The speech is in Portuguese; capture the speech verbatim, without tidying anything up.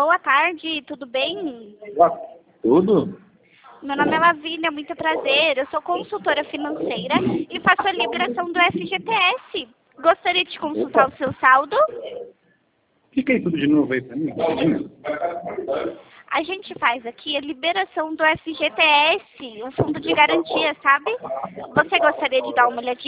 boa tarde, tudo bem? Tudo? Meu nome é Lavínia, muito prazer. Eu sou consultora financeira e faço a liberação do F G T S. Gostaria de consultar Opa. o seu saldo? Fica aí tudo de novo aí pra mim, rapidinho. A gente faz aqui a liberação do F G T S, o fundo de garantia, sabe? Você gostaria de dar uma olhadinha?